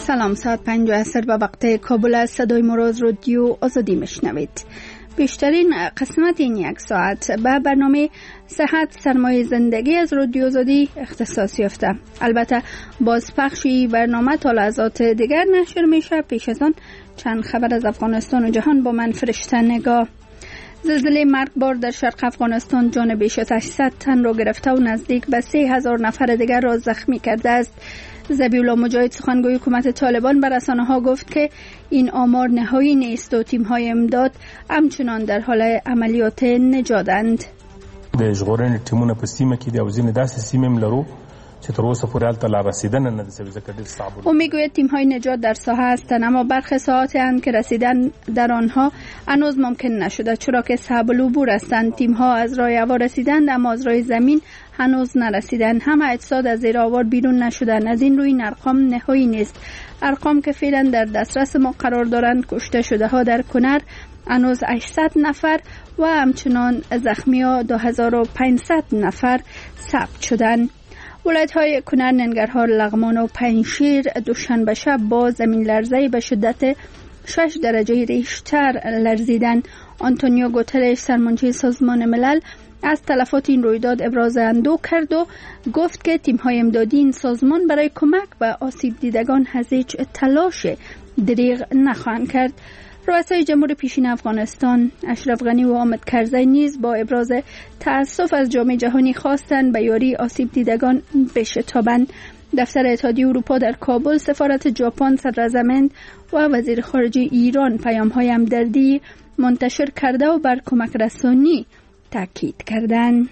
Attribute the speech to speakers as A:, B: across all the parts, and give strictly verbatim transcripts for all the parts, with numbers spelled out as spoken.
A: سلام، ساعت پنج عصر به وقت کابل از صدای مراز رادیو آزادی میشنوید. بیشترین قسمت این یک ساعت به برنامه صحت سرمایه زندگی از رادیو آزادی اختصاص یافته. البته بازپخشی برنامه تا لحظات دیگر نشر میشه. پیش از آن چند خبر از افغانستان و جهان با من فرشته نگاه. زلزله مرگبار در شرق افغانستان جان بیش از هشتصد تن را گرفته و نزدیک به سه هزار نفر دیگر را زخمی کرده است. ذبیح الله مجاهد سخنگوی حکومت طالبان به رسانه‌ها گفت که این آمار نهایی نیست و تیم‌های امداد همچنان در حال عملیات نجاتند.
B: د ژغورنې ټیمونه په سیمه کې د او ځینې داسې سیمې هم لرو چې تر اوسه پورې هلته لا رسیدن نه ده ځکه ډېر صعب.
A: او میگوید تیم‌های نجات در ساحه هستند اما برخی ساحات اند که رسیدن در آنها هنوز ممکن نشده چرا که صعب العبور هستند. تیم‌ها از راه هوا رسیدند اما از راه زمین هنوز نرسیدن. همه اجساد از زیر آوار بیرون نشدن. از این روی این ارقام نهایی نیست. ارقام که فعلا در دسترس ما قرار دارند کشته شده ها در کنر هنوز هشتصد نفر و همچنان زخمی ها دو هزار و پانصد نفر ثبت شدند. ولایت های کنر، ننگرهار، لغمان و پنجشیر دوشنبه شب با زمین لرزه‌ای به شدت شش درجه ریشتر لرزیدند. آنتونیو گوترش سرمنشی سازمان ملل از تلفات این رویداد ابراز اندوه کرد و گفت که تیم‌های امدادی این سازمان برای کمک به آسیب دیدگان از هیچ تلاش دریغ نخواهند کرد. رؤسای جمهور پیشین افغانستان اشرف غنی و حامد کرزی نیز با ابراز تأسف از جامعه جهانی خواستند به یاری آسیب دیدگان بشتابند. دفتر اتحادیه اروپا در کابل، سفارت ژاپن، صدراعظم و وزیر خارجه ایران پیام‌های همدردی منتشر کرده و بر کمک رسانی تاکید کردند.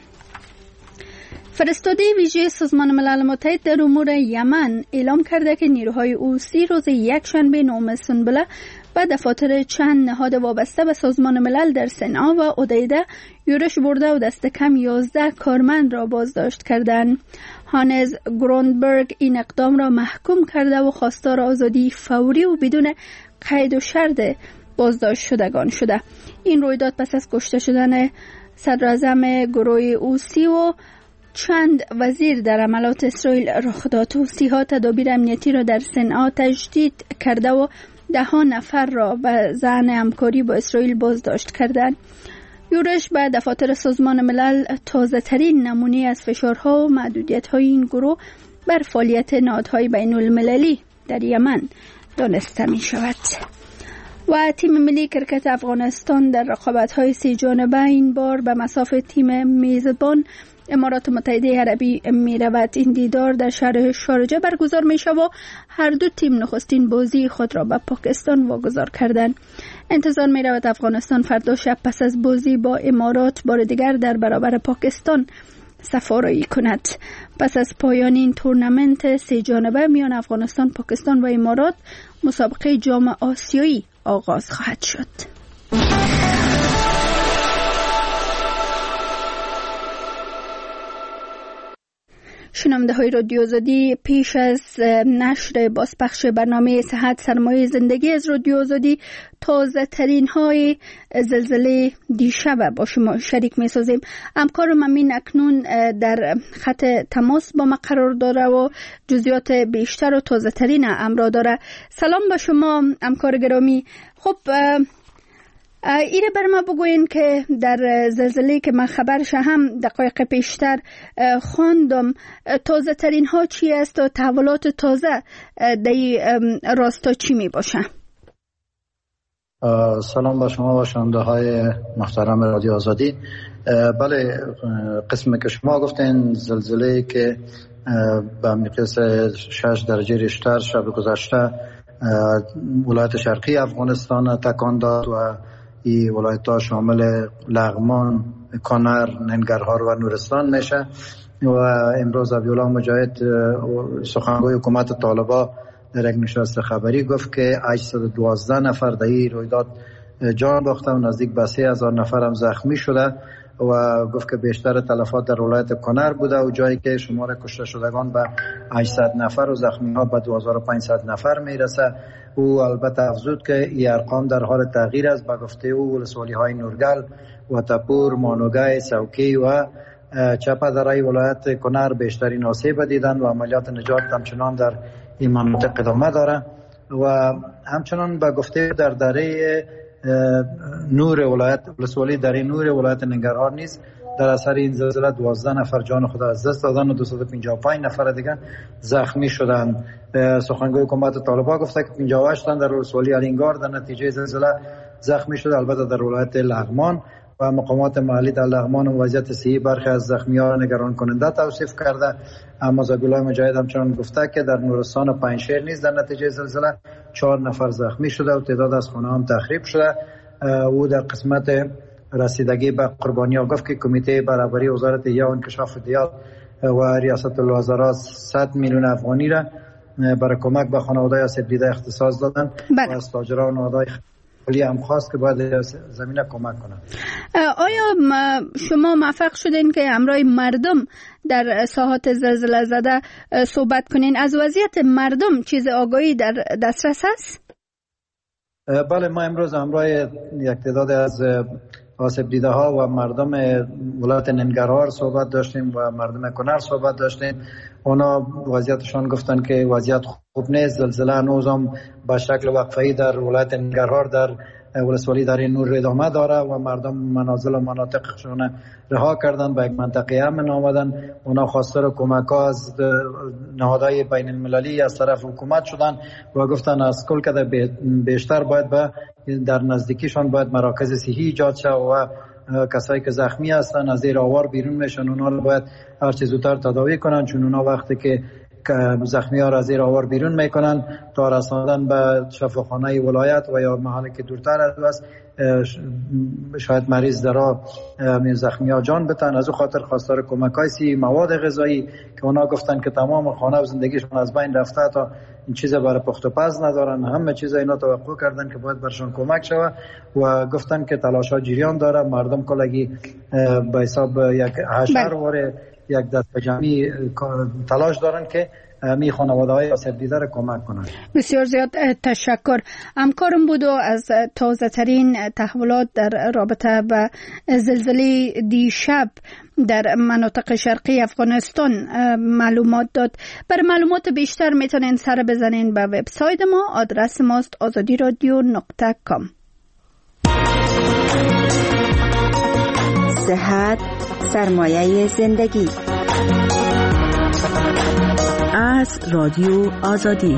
A: فرستاده ویژه سازمان ملل متحد در امور یمن اعلام کرده که نیروهای اوسی روز یکشنبه نهم سنبله به دفاتر چند نهاد وابسته به سازمان ملل در صنعا و حدیده یورش برده و دست کم یازده کارمند را بازداشت کردند. هانز گروندبرگ این اقدام را محکوم کرده و خواستار آزادی فوری و بدون قید و شرط بازداشت شدگان شده. این رویداد پس از کشته شدن صدراعظم گروه اوسی و چند وزیر در عملات اسرائیل رخ داد. اوسی‌ها تدابیر امنیتی را در صنعا تجدید کرده و ده ها نفر را به ظن همکاری با اسرائیل بازداشت کردند. یورش به دفاتر سازمان ملل تازه ترین نمونه از فشارها و محدودیت های این گروه بر فعالیت نهادهای بین المللی در یمن دانسته می شود. و تیم ملی کرکت افغانستان در رقابت‌های سه جانبه این بار به مصاف تیم میزبان امارات متحده عربی می رود. این دیدار در شهر شارجه برگزار می شود و هر دو تیم نخستین بازی خود را به پاکستان واگذار کردند. انتظار می رود افغانستان فردا شب پس از بازی با امارات بار دیگر در برابر پاکستان سفارایی کند. پس از پایان این تورنمنت سه جانبه میان افغانستان، پاکستان و امارات مسابقه جام آسیایی آغاز خواهد شد. شنونده های رادیو آزادی، پیش از نشر بازپخش برنامه صحت سرمایه زندگی از رادیو آزادی تازه ترین های زلزله دیشب با شما شریک می سازیم. همکار ممین اکنون در خط تماس با ما قرار داره و جزئیات بیشتر و تازه ترین امر داره. سلام با شما همکار گرامی. خب ایره بر ما بگوین که در زلزله که من خبرش هم دقایق پیشتر خواندم تازه ترین ها چی است و تحولات تازه در راستا چی می باشه؟
C: سلام با شما و شنونده های محترم رادیو آزادی. بله، قسمی که شما گفتین زلزله که به مقیاس شش درجه ریشتر شب گذشته ولایت شرقی افغانستان تکان داد و این ولایت ها شامل لغمان، کنر، ننگرهار و نورستان میشه و امروز ذبیح الله مجاهد سخنگوی حکومت طالبان در یک نشست خبری گفت که هشتصد و دوازده نفر در این رویداد جان باخته و نزدیک به سه هزار نفر هم زخمی شده و گفت که بیشتر تلفات در ولایت کنر بوده و جایی که شمار کشته شدگان به هشتصد نفر و زخمی ها به دو هزار و پانصد نفر میرسه. او البته افزود که این ارقام در حال تغییر است. به گفته او ولسوالی های نورگل و تپور، مانوگای، سوکی و چپا درای ولایت کنر بیشترین آسیب دیدند و عملیات نجات همچنان در این مناطق ادامه داره و همچنان به گفته در دره نور ولایت ولسوالی دره نور ولایت ننگرهار نیز در اثر این زلزله دوازده نفر جان خود از دست دادن و دویست و پنجاه و پنج نفر دیگر زخمی شدند. سخنگوی حکومت طالبان گفته که پنجاه و هشت تن در ولسوالی الینگار در نتیجه زلزله زخمی شده، البته در ولایت لغمان و مقامات محلی در لغمان و وضعیت صحی برخی از زخمیان را نگران کننده توصیف کرده. اما زبیلای مجاهد همچنان گفته که در نورستان و پنجشیر نیز در نتیجه زلزله چهار نفر زخمی شده و تعداد از خانه هم تخریب شده. او در قسمت رسیدگی به قربانی ها گفت که کمیته برابری وزارت احیا و انکشاف دیار و ریاست الوزراء صد میلیون افغانی را برای کمک به خانواده آسیب دیده اختصاص دادند و از تاجران و نهادهای خیلی هم خواست که باید زمینه کمک کنند.
A: آیا شما موفق شدین که همراه مردم در ساحات زلزله زده صحبت کنین؟ از وضعیت مردم چیز آگاهی در دسترس است؟
C: بله، ما امروز همراه یک تعداد از آسیب دیده ها و مردم ولایت ننگرهار صحبت داشتیم و مردم کنر صحبت داشتیم. اونا وضعیتشان گفتن که وضعیت خوب نیست. زلزله هنوز هم به شکل وقفه‌ای در ولایت ننگرهار در ولسوالی در نور ادامه داره و مردم منازل و مناطقشون رها کردن، به یک منطقه امن آمدن. اونا خواستار کمک ها از نهادهای بین المللی از طرف حکومت شدن و گفتن از کل که بیشتر باید به در نزدیکیشان باید مراکز صحی ایجاد شد و کسایی که زخمی هستن از زیر آوار بیرون میشن اونا رو باید هر چه زودتر تداوی کنن، چون اونا وقتی که زخمی ها را از زیر آوار بیرون میکنن تا رساندن به شفاخانه ولایت و یا محلی که دورتر است شاید مریض درا زخمی ها جان بتن. از او خاطر خواستار کمک های سی مواد غذایی که اونا گفتن که تمام خانه و زندگیشون از بین رفته تا این چیزا برای پخت و پز ندارن، همه چیزا اینا توقع کردن که باید برشون کمک شود و گفتن که تلاش ها جریان داره. مردم کلگی به حساب یک حشر واره یک دست جمعی تلاش دارن که می خانواده های آسیب دیده را کمک کنند.
A: بسیار زیاد تشکر. همکارم بود و از تازه ترین تحولات در رابطه با زلزله دیشب در مناطق شرقی افغانستان معلومات داد. برای معلومات بیشتر میتونین سر بزنین به وبسایت ما. آدرس ماست آزادی رادیو نقطه کام.
D: صحت سرمایه زندگی از رادیو آزادی.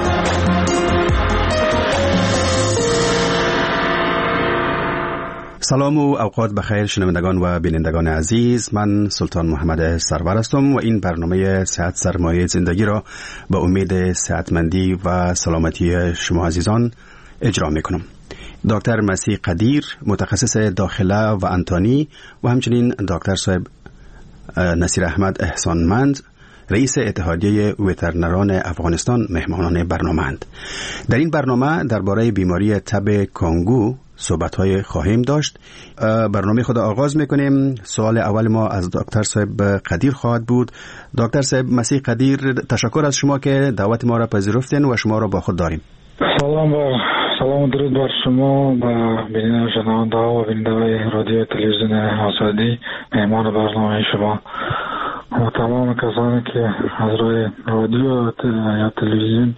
E: سلام و اوقات بخیر شنوندگان و بینندگان عزیز، من سلطان محمد سرور هستم و این برنامه صحت سرمایه زندگی را به امید صحتمندی و سلامتی شما عزیزان اجرا میکنم. دکتر مسیح قدیر، متخصص داخله و انتانی، و همچنین دکتر صاحب نصیر احمد احسانمند، رئیس اتحادیه وترنران افغانستان، مهمانان برنامه اند. در این برنامه درباره بیماری تب کانگو صحبت‌های خواهیم داشت. برنامه خود آغاز می‌کنیم. سوال اول ما از دکتر صاحب قدیر خواهد بود. دکتر صاحب مسیح قدیر، تشکر از شما که دعوت ما را پذیرفتین و شما را با خود داریم.
F: سلام و سلام و درود بر شما و بیننده و شنونده ها و بیننده رادیو تلویزیون آزادی، مهمان برنامه شما و تمام کسانی که از روی رادیو یا تلویزیون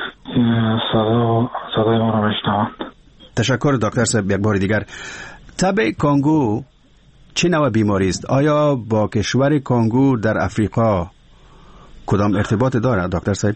F: صدا صدای ما را میشنوند.
E: تشکر دکتر صاحب. یک بار دیگر، تب کانگو چه نوع بیماری است؟ آیا با کشور کانگو در افریقا کدام ارتباط دارد دکتر صاحب؟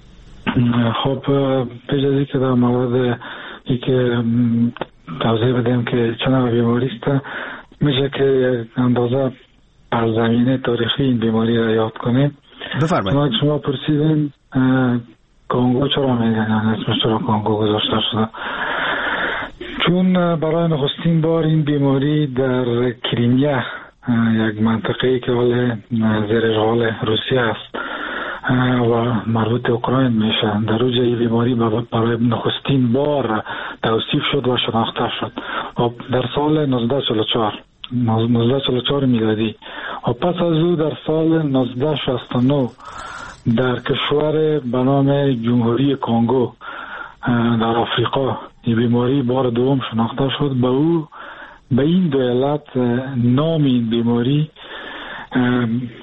F: خب پیش از اینکه در مورد اینکه توضیح بدیم که چه نوع بیماری است، میشه که اندازه بر زمینه تاریخی این بیماری را یاد کنیم.
E: بفرمایید.
F: شما پرسیدین کانگو چرا میگن، اسمش چرا کانگو گذاشته شده؟ چون برای نخستین بار این بیماری در کریمیا، یک منطقه‌ای که حال زیر اشغال روسیه است و مربوط به اوکراین میشه، در اوج این بیماری برای نخستین بار توصیف شد و شناخته شد در سال نوزده چهل و چهار میلادی. و پس از او در سال نوزده شصت و نه در کشور به نام جمهوری کانگو در آفریقا این بیماری بار دوم شناخته شد. به او به این دو علت نام این بیماری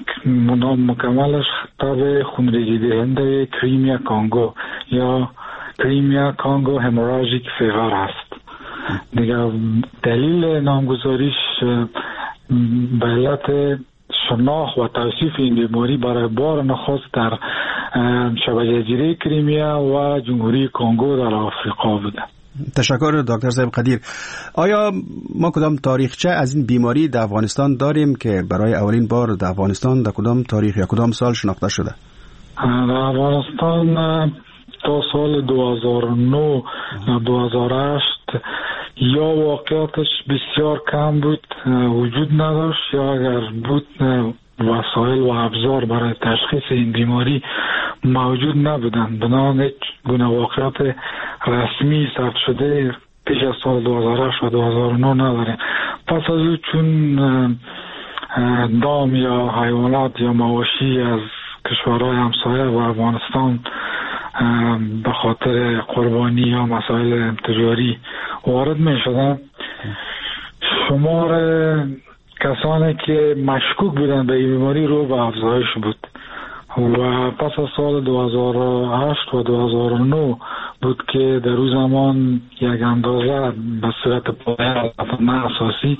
F: نام مکملش تب خونریزی دهنده کریمیا کانگو یا کریمیا کانگو هموراژیک فیور هست. دیگه دلیل نامگذاریش به علت شناخت و توصیف این بیماری برای بار نخست در شبه جزیره کریمیا و جمهوری کنگو در آفریقا بوده.
E: تشکر دکتر صاحب قدیر. آیا ما کدام تاریخچه از این بیماری در افغانستان داریم که برای اولین بار در افغانستان در کدام تاریخ یا کدام سال شناخته شده؟
F: در افغانستان تا سال دو هزار و نه یا دو هزار و هشت یا واقعیتش بسیار کم بود، وجود نداشت، یا اگر بود وسایل و ابزار برای تشخیص این بیماری موجود نبودند. بنابراین هیچ گونه واقعیت رسمی ثبت شده پیش از سال دو هزار و هشت و دو هزار و نه نداره. پس از او چون دام یا حیوانات یا مواشی از کشورهای همسایه و افغانستان به خاطر قربانی یا مسائل تجاری وارد می شدن، شمار کسانی که مشکوک بودن به این بیماری رو به افزایش بود و پس از سال دو هزار و هشت و دو هزار و نه بود که در اون زمان یک اندازه به صورت پایه اساسی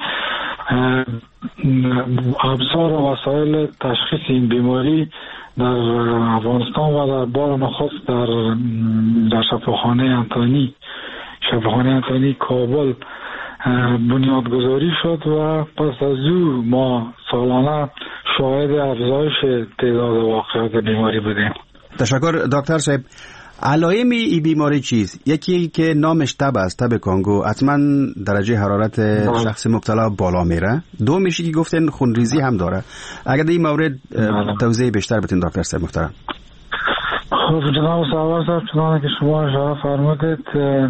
F: ابزار و وسایل تشخیص این بیماری در افغانستان و در بار نخست در در شفاخانه انتانی شفاخانه انتانی کابل بنیادگذاری شد و پس از او ما سالانه شاهد افزایش تعداد واقعات بیماری بودیم.
E: تشکر دکتر صاحب. علائم این بیماری چیز؟ یکی که نامش تب است، تب کانگو، حتما درجه حرارت شخص مبتلا بالا میره. دو میشه که گفتن خونریزی هم داره. اگر در این مورد توضیح بیشتر بدین دکتر صاحب محترم.
F: خب جناب سرور صاحب، چنانه که شما اشاره فرمودید،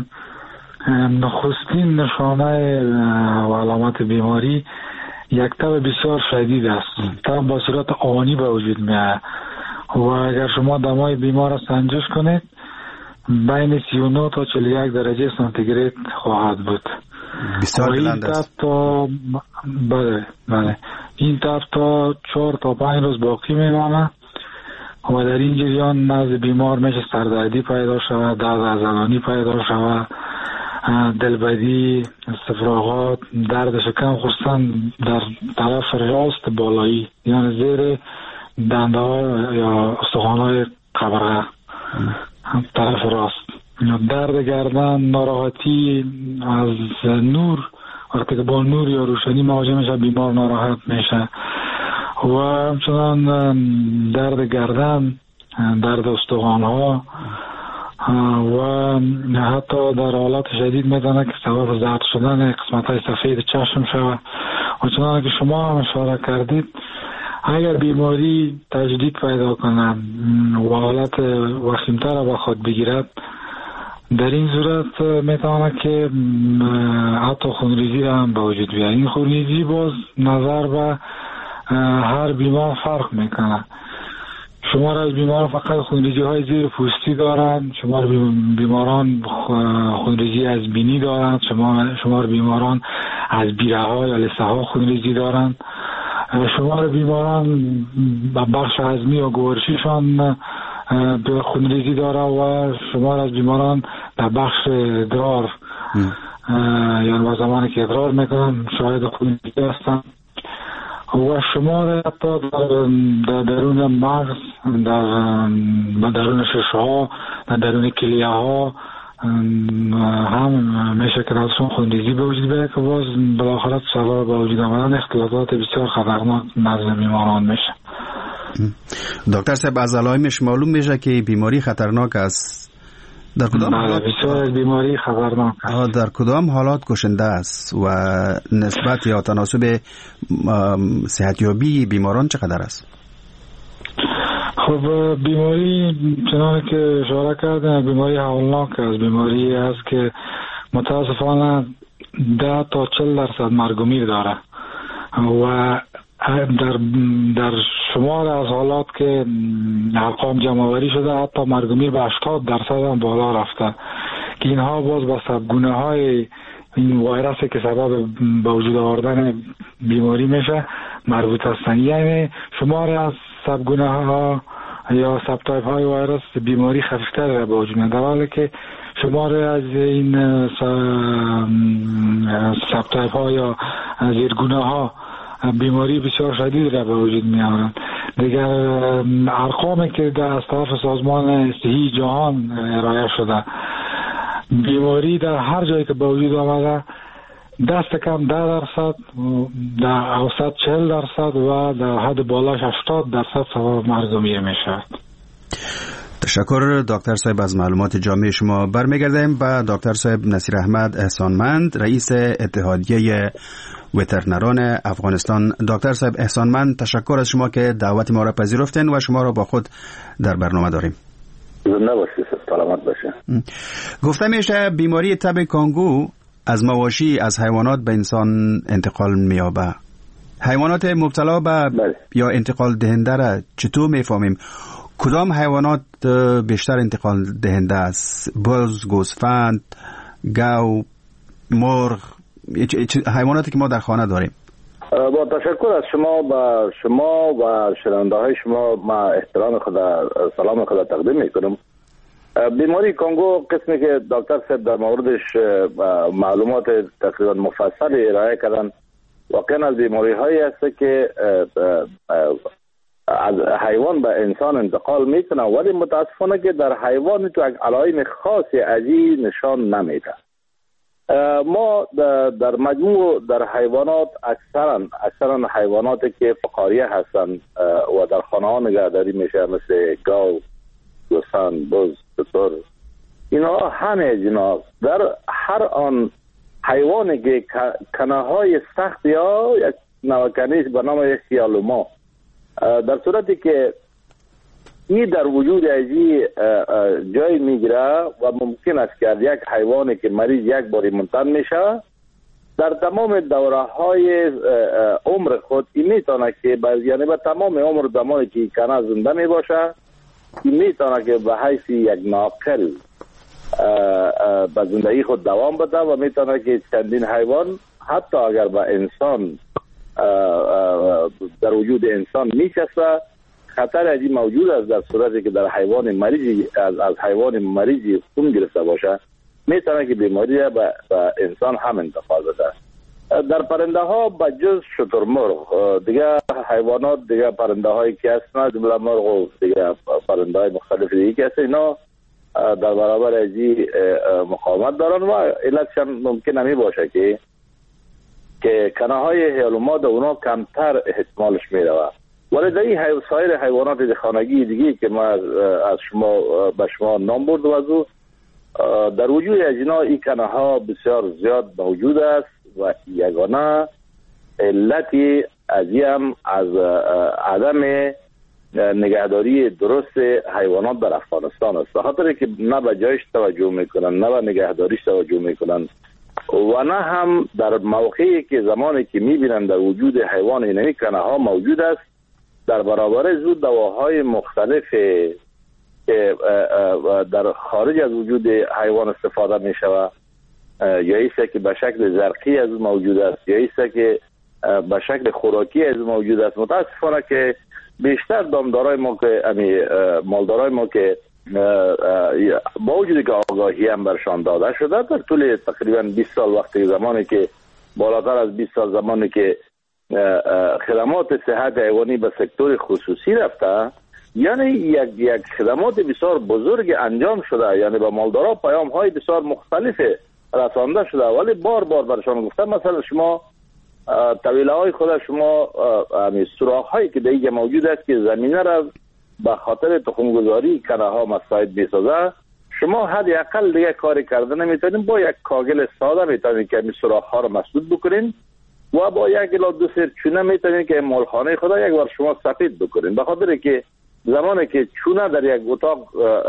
F: نخستین نشانه و علامت بیماری یک تب بسیار شدید است. تب با صورت آنی به وجود میاد و اگر شما دمای بیمار را سنجش کنید بین سی و نه تا چهل و یک درجه سانتیگراد خواهد بود.
E: بسیار بلند است.
F: تا بله بله این تب تا چهار تا پنج روز باقی میمانه و در این جریان نزد بیمار میشه سردردی پیدا شود، درد عضلانی پیدا شود، دلبدی، استفراغات، درد شکم خصوصا در طرف راست بالایی یعنی زیر دنده ها یا استخوان های قبرغه طرف راست، درد گردن، ناراحتی از نور، وقتی که با نور یا روشنی مواجه میشه بیمار ناراحت میشه و همچنان درد گردن، درد استخوان ها و حتی در حالات شدید میتونه که سبب زرد شدن قسمت های سفید چشم شود و چنانه که شما هم اشاره کردید اگر بیماری تجدید پیدا کنه و حالت وخیمتر را به خود بگیرد، در این صورت میتونه که حتی خونریزی را هم به وجود بیاید. این خونریزی باز نظر به هر بیمار فرق میکنه. شمار از بیماران فقط خونریزی های زیر پوستی دارند، شمار بیماران خونریزی از بینی دارند، شمار شمار بیماران از بیره ها یا لثه ها خونریزی دارند، شمار بیماران بخش هضمی و گوارشیشان به خونریزی داره و شمار از بیماران در بخش ادرار یعنی و زمانی که ادرار میکنن شاهد خونریزی هستند و شمار حتی در درون مغز، در درون ششه ها، در درون کلیه ها هم میشه که ازشون خونریزی به وجود بیاید که باز بالاخره سبب به وجود آمدن اختلالات بسیار خطرناک نزد بیماران میشه.
E: دکتر صاحب از علائمش معلوم میشه که بیماری خطرناک است. در کدام حالات
F: بسیار بیماری خطرناک است؟
E: در کدام حالات کشنده است و نسبت یا تناسب صحتیابی بیماران چقدر است؟
F: خب بیماری چنانه که اشاره کردن بیماری هولناک است، بیماری است که متاسفانه ده تا چهل درصد مرگ و میر داره و در در شمار از حالات که ارقام جمع آوری شده حتی مرگ و میر به هشتاد درصد هم بالا رفته که اینها باز با سبگونه های این ویروسی که سبب به وجود آوردن بیماری میشه مربوط هستند. یعنی شمار از سبگونه ها یا ساب تایپ های ویروس بیماری خفیفتر را به وجود میاد، در حالی که شمار از این ساب تایپ ها یا زیرگونه ها بیماری بسیار شدید را به وجود می آورند. دیگر ارقامی که از طرف سازمان صحی جهان ارائه شده، بیماری در هر جایی که به وجود آمده دست کم ده درصد، در اوسط چهل درصد و در حد بالاش هشتاد درصد سبب مرگ می شود.
E: تشکر دکتر صاحب از معلومات جامع شما. برمیگردیم به دکتر صاحب نصیر احمد احسانمند، رئیس اتحادیه وترنران افغانستان. دکتر صاحب احسانمند، تشکر از شما که دعوت ما را پذیرفتین و شما را با خود در برنامه داریم.
G: زنده باشید، سلامت باشید.
E: گفته میشه بیماری تب کانگو از مواشی از حیوانات به انسان انتقال می‌یابد. حیوانات مبتلا به بله. یا انتقال دهنده را چطور میفهمیم؟ کدام حیوانات بیشتر انتقال دهنده است؟ بز، گوسفند، گاو، مرغ، حیواناتی که ما در خانه داریم.
G: با تشکر از شما و شما و شنونده های شما، ما احترام خود، سلام خود تقدیم میکنم. بیماری کانگو قسمی که دکتر صاحب در موردش معلومات تقریبا مفصل ارائه کردن، واقعا از بیماری هایی است که از حیوان به انسان انتقال میکنه، ولی متاسفانه که در حیوان تو یک علائم خاصی ازی نشان نمیده. ما در مجموع در حیوانات اکثرا اکثرا حیواناتی که فقاریه هستن و در خانه ها نگهداری میشه، مثل گاو، گوسفند، بز، تتر، اینا همه جناس در هر آن حیوانی که کنه های سخت یا یک نوکنیش به نام سیالوما، در صورتی که این در وجود ازی جای میگیره و ممکن است که یک حیوانی که مریض یک باری منتقل میشه، در تمام دوره های عمر خود این میتونه که یعنی به تمام عمر زمانی که کنه زنده میباشه، این میتونه که به حیث یک ناقل به زندگی خود دوام بده و میتونه که چندین حیوان حتی اگر به انسان در وجود انسان میچسبه، خطر ازی موجود است. در صورتی که در حیوان مریضی از, از حیوان مریضی خون گرفته باشه، میتونه که بیماری به انسان هم انتقال بده. در پرنده ها به جز شترمرغ دیگه حیوانات دیگه پرنده هایی که هستند، جمله مرغ و دیگه پرنده های مختلف دیگه که هست، اینا در برابر ازی مقاومت دارن و علتش هم ممکن نمی باشه که که کنه های هیالوما اونا کمتر احتمالش میروه. ولی در این سایر حیوانات خانگی دیگه که ما از شما به شما نام برد وضو، در وجود از اینا این کنه ها بسیار زیاد موجود است و یگانه علتی از هم از عدم نگهداری درست حیوانات در افغانستان است. به خاطر که نه به جایش توجه میکنن، نه به نگهداریش توجه میکنن و نه هم در موقعی که زمانی که میبینن در وجود حیوان اینمی کنه ها موجود است، در برابر زود دواهای مختلف که در خارج از وجود حیوان استفاده می شود، یا ایسته که به شکل زرقی از موجود است، یا ایسته که به شکل خوراکی از موجود است. متاسفانه که بیشتر دامدارای ما که مالدارای ما که با وجودی که آگاهی هم برشان داده شده، در طول تقریبا بیست سال وقتی زمانی که بالاتر از بیست سال زمانی که خدمات صحت حیوانی به سکتور خصوصی رفته، یعنی یک یک خدمات بسیار بزرگ انجام شده، یعنی به مالدارا پیام های بسیار مختلف رسانده شده، ولی بار بار برشان گفتم مثلا شما طویله های خود شما همین سوراخ هایی که دیگه موجود است که زمینه را به خاطر تخمگذاری کنه ها مساعد میسازه، شما حد اقل دیگه کاری کرده نمیتونین، با یک کاغل ساده میتونین که این سوراخ ها را مسدود بکنین و با یک الا دو سر چونه میتونین که مالخانه خدا یک بار شما سفید بکنین. به خاطر که زمانی که چونه در یک اتاق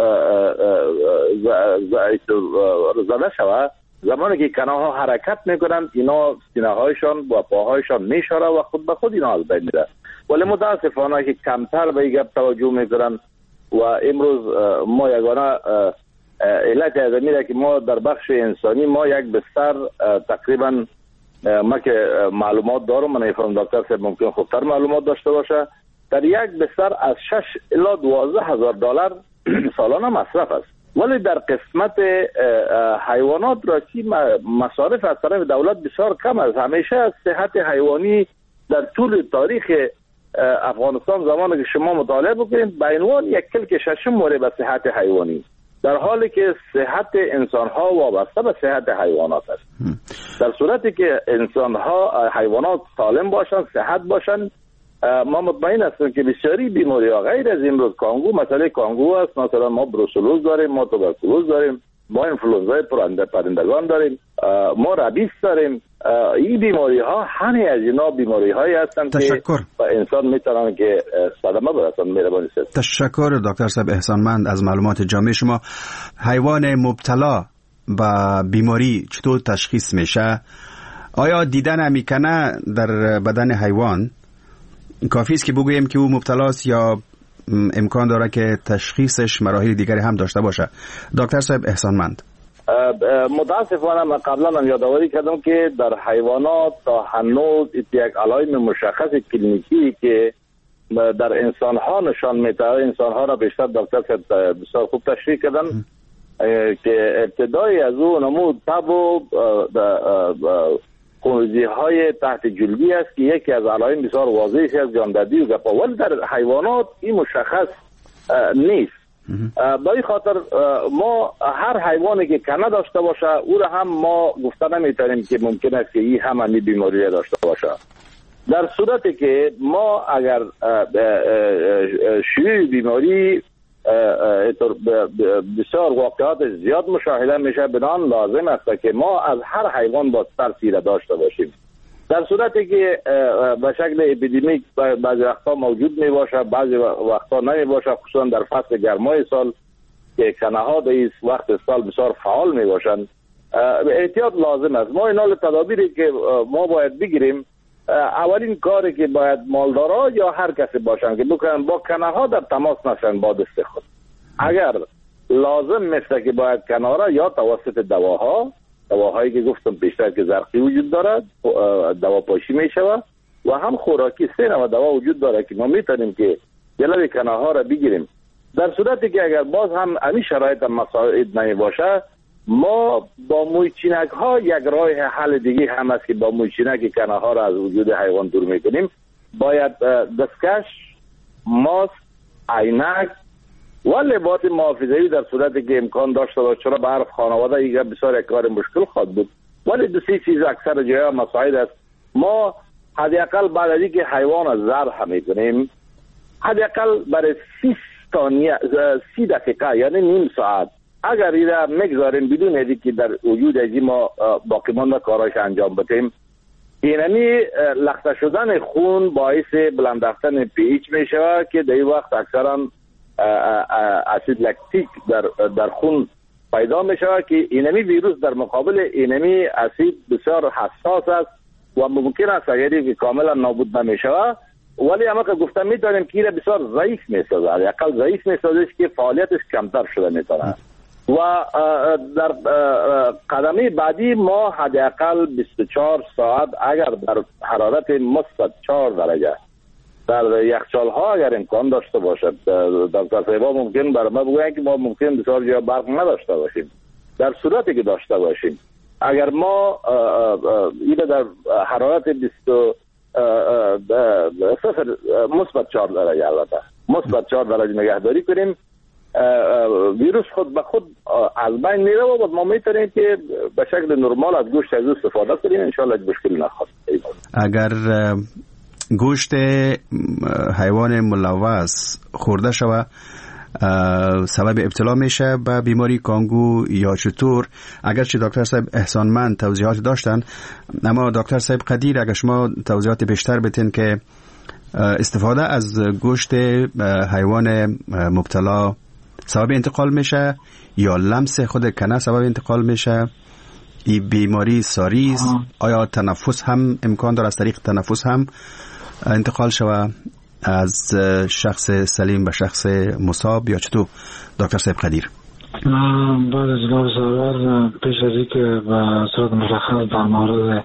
G: زده شود، زمانی که کنه ها حرکت میکنن، اینا سینه هایشان و پاهایشان میشاره و خود به خود اینا از بین میره. ولی متاسفانه که کمتر به این گپ توجه میکنن و امروز ما یگانه علت از میره که ما در بخش انسانی ما یک بستر تقریبا ما که معلومات دارم، من نمیفهم دکتر صاحب ممکن خوبتر معلومات داشته باشه، در یک بستر از شش الی دوازده هزار دلار سالانه مصرف است. ولی در قسمت حیوانات راستی مصارف از طرف دولت بسیار کم است. همیشه صحت حیوانی در طول تاریخ افغانستان زمانی که شما مطالعه بکنید به عنوان یک کلک ششم مورد به صحت حیوانی، در حالی که صحت انسان ها وابسته به صحت حیوانات است. در صورتی که انسان ها حیوانات سالم باشند، صحت باشند، ما مطمئن هستیم که بسیاری بیماری ها غیر از امروز کانگو، مسئله کانگو است، مثلا ما بروسلوز داریم، ما توبرکولوز داریم، ما انفلوئنزای پرندگان داریم، ما ربیس داریم. این بیماری ها همه از اینا بیماری هایی هستند
E: تشکر.
G: که انسان میتونن که صدمه برسن. مهربانی است.
E: تشکر دکتر صاحب احسانمند از معلومات جامع شما. حیوان مبتلا به بیماری چطور تشخیص میشه؟ آیا دیدن میکنه در بدن حیوان کافی است که بگوییم که او مبتلاست یا امکان داره که تشخیصش مراحل دیگری هم داشته باشه؟ دکتر صاحب احسانمند.
G: متاسفانه من قبلا هم یادآوری کردم که در حیوانات تا هنوز یک علائم مشخص کلینیکی که در انسان ها نشان میده، انسان ها را بیشتر دکتر بسیار خوب تشریح کردن که ابتدای از او نمود تب و خونریزی های تحت جلدی است که یکی از علائم بسیار واضحی از جاندهی و گپا، ولی در حیوانات این مشخص نیست. با این خاطر ما هر حیوانی که کنه داشته باشه او را هم ما گفته نمیتونیم که ممکن است که این هم همین بیماری داشته باشه. در صورتی که ما اگر شیوع بیماری بسیار واقعات زیاد مشاهده میشه، بنان لازم است که ما از هر حیوان با ترسی را داشته باشیم. در صورتی که به شکل اپیدمیک بعضی وقتا موجود می باشه، بعضی وقتا نمی باشه، خصوصا در فصل گرمای سال که کنه ها در این وقت سال بسیار فعال می باشند، احتیاط لازم است. ما اینال تدابیری که ما باید بگیریم، اولین کاری که باید مالدارا یا هر کسی باشن که بکنن با کنه ها در تماس نشن با دست خود. اگر لازم مثل که باید کنه را یا توسط دواها دواهایی که گفتم پیشتر که زرقی وجود دارد، دوا پاشی می شود و هم خوراکی سه نوع دوا وجود دارد که ما میتونیم که جلوی کنه ها را بگیریم. در صورتی که اگر باز هم امی شرایط مساعد نمی باشه، ما با مویچینک ها یک راه حل دیگه هم است که با مویچینک کنه ها را از وجود حیوان دور میکنیم. باید دستکش، ماسک، عینک و لباس محافظه‌ای در صورتی که امکان داشته باشه، چرا به عرف خانواده ایگه بسیار یک کار مشکل خواهد بود، ولی دو سه چیز اکثر جاها مساعد است. ما حداقل بعد از اینکه حیوان از ذبح میکنیم، حداقل برای سی ثانیه سی دقیقه یعنی نیم ساعت اگر ایره مگذاریم بدون ازی که در وجود ازی ما باقی مانده کارایش انجام بدیم، اینمی لخته شدن خون باعث بلند رفتن پی ایچ می شود که در این وقت اکثرا اسید لکتیک در در خون پیدا می شود که اینمی ویروس در مقابل اینمی اسید بسیار حساس است و ممکن است اگری که کاملا نابود نمی شود، ولی اما که گفتم می داریم که این بسیار ضعیف می سازد، یکل ضعیف می سازد که فعالیتش کمتر شده می تونه. و در قدمی بعدی ما حداقل بیست و چهار ساعت اگر در حرارت مثبت چهار درجه در یخچال ها اگر امکان داشته باشد، دکتر صاحبا ممکن بر ما بگوین که ما ممکن بسیار جا برق نداشته باشیم. در صورتی که داشته باشیم اگر ما این در حرارت بیست مثبت چهار درجه البته مثبت چهار درجه نگهداری کنیم، ویروس خود به خود از بین میره و ما میتونیم که به شکل نرمال از گوشت از استفاده کنیم، انشالله مشکل نخواهد.
E: اگر گوشت حیوان ملوث خورده شوه سبب ابتلا میشه به بیماری کانگو یا چطور؟ اگرچه دکتر صاحب احسانمند توضیحات داشتن، اما دکتر صاحب قدیر اگر شما توضیحات بیشتر بتین که استفاده از گوشت حیوان مبتلا سبب انتقال میشه یا لمس خود کنه سبب انتقال میشه؟ این بیماری ساریز آیا تنفس هم امکان داره از طریق تنفس هم انتقال شوه از شخص سلیم به شخص مصاب یا چطور دکتر صاحب قدیر؟
F: بعد از جناب سرور پیش از اینکه به صورت مشخص در مورد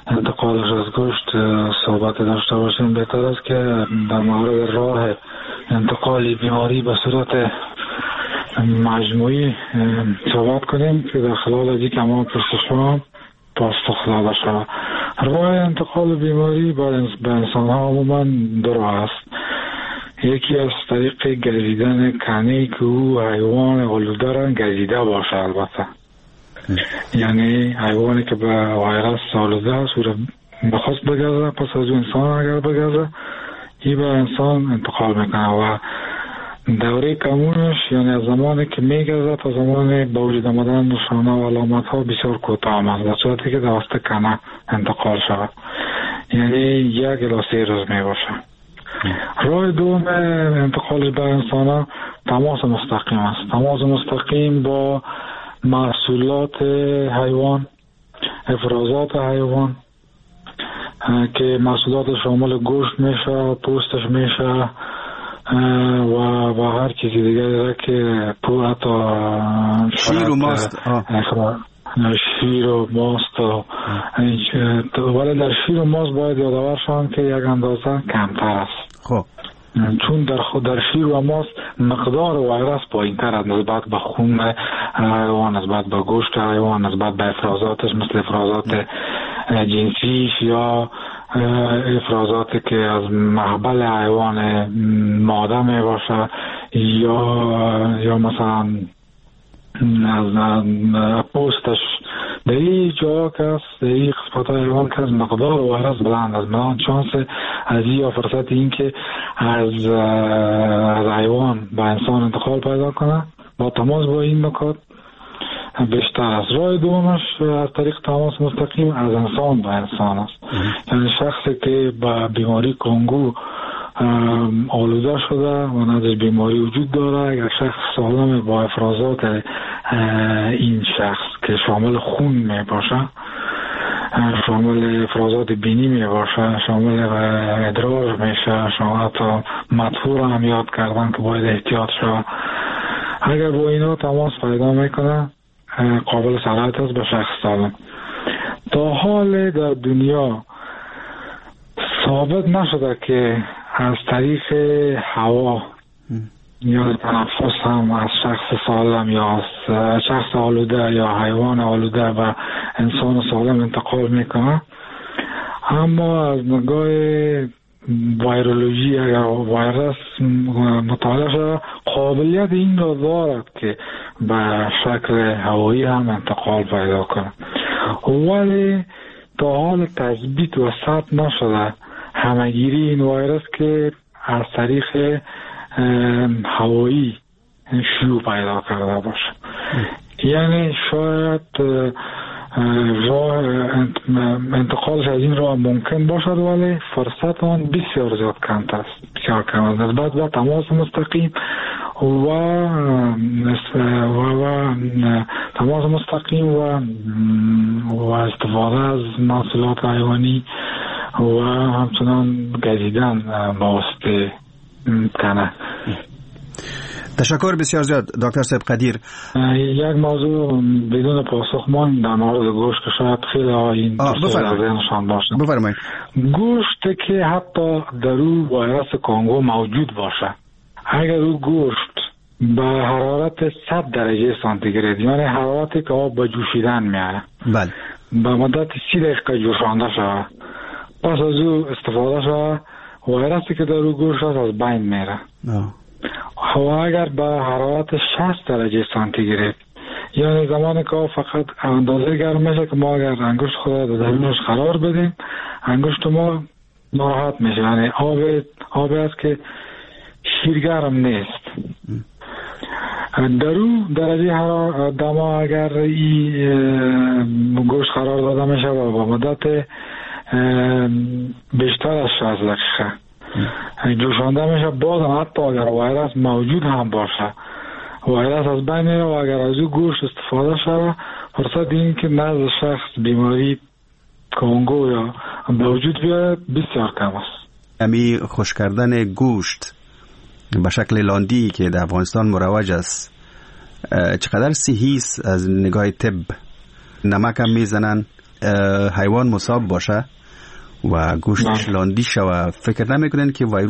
F: انتقالش از گوشت صحبت داشته باشیم، بهتر است که در مورد راه انتقال بیماری به صورت مجموعی صحبت کنیم که در خلال از یک اما پرسش‌ها پاسخ داده شود. راه انتقال بیماری به انسان ها عموما دو راه است. یکی از طریق گزیدن کنی که او حیوان آلوده را گزیده باشه، البته یعنی حیوانی که به ویروس آلوده است او را بخواست بگذره، پس از انسان اگر بگذره این به انسان انتقال میکنه و دوره کمونش یعنی از زمانی که میگذره تا زمان به وجود آمدن نشانه و علامت ها بسیار کوتاه است، در صورتی که دوسته کنه انتقال شود، یعنی یک الی سه روز میباشه. راه دوم انتقالش به انسان ها تماس مستقیم است. تماس مستقیم با محصولات حیوان، افرازات حیوان که محصولات شامل گوشت میشه، پوستش میشه و و هر چیزی دیگه که پو حتی
E: شیر و ماست
F: شیر و ماست ولی در شیر و ماست باید یادآور شوم که یک اندازه کمتر است.
E: خب
F: چون در خود در شیر و ماست مقدار ویروس پایین‌تر است نسبت به خون حیوان، نسبت به گوشت حیوان، نسبت به افرازاتش مثل افرازات جنسیش یا افرازاتی که از محبل حیوان ماده می باشه یا یا مثلا از پوستش. در این جا که است در این قسمت حیوان که از مقدار ویروس بلند است، بلند چانس از این یا فرصت این که از از حیوان به انسان انتقال پیدا کنه با تماس با این نکات بیشتر است. راه دومش از طریق تماس مستقیم از انسان به انسان است، یعنی شخصی که با بیماری کنگو آلوده شده و ندش بیماری وجود داره، اگر شخص سالم با افرازات این شخص که شامل خون می باشه، شامل افرازات بینی می باشه، شامل ادرار میشه، شامل حتی مدفوع هم یاد کردن که باید احتیاط شود، اگر با اینا تماس پیدا میکنه قابل سرایت است به شخص سالم. تا حال در دنیا ثابت نشده که از طریق هوا یا تنفس هم از شخص سالم یا از شخص آلوده یا حیوان آلوده و انسان سالم انتقال میکنه، اما از نگاه ویرولوژی اگر ویروس مطالعه شده قابلیت این را دارد که به شکل هوایی هم انتقال پیدا کنه، ولی تا حال تثبیت و ثبت نشده همگیری این ویروس که از طریق هوایی شیوع پیدا کرده باشه. یعنی شاید راه انتقالش از این راه ممکن باشد ولی فرصت آن بسیار زیاد کم است، بسیار کم است نسبت به تماس مستقیم و و و تماس مستقیم و و استفاده از محصولات حیوانی و همچنان گزیدن با واسطه کنه.
E: تشکر بسیار زیاد دکتر صاحب قدیر.
F: یک موضوع بدون پاسخ ماند در مورد گوشت که شاید خیلی این ذهنشان باشه.
E: بفرمایید.
F: گوشت که حتی در او ویروس کنگو موجود باشه، اگر او گوشت به حرارت صد درجه سانتیگراد یعنی حرارتی که آب به جوشیدن میاره
E: بله
F: به مدت سی دقیقه جوشانده شود، پس از او استفاده شود، ویروسی که در او گوشت است از بین میره. هوا اگر به حرارت شصت درجه سانتیگراد یعنی زمانی که فقط اندازه گرم میشه که ما اگر انگشت خود در درونش قرار بدیم انگشت ما ناراحت میشه، یعنی آب آب است که شیرگرم نیست. در او درجه حرارت دما اگر این گوشت قرار داده میشه و با مدت بیشتر از شصت دقیقه جوشانده میشه، باز هم حتی اگر ویروس موجود هم باشه ویروس از بین میره و اگر از او گوشت استفاده شده فرصت این که نزد شخص بیماری کنگو یا به وجود بیاید بسیار کم است.
E: امی خوش کردن گوشت به شکل لاندی که در افغانستان مروج است چقدر صحیح است از نگاه طب؟ نمک هم میزنن حیوان مصاب باشه و گوشتش لاندی شوه، فکر نمیکنین که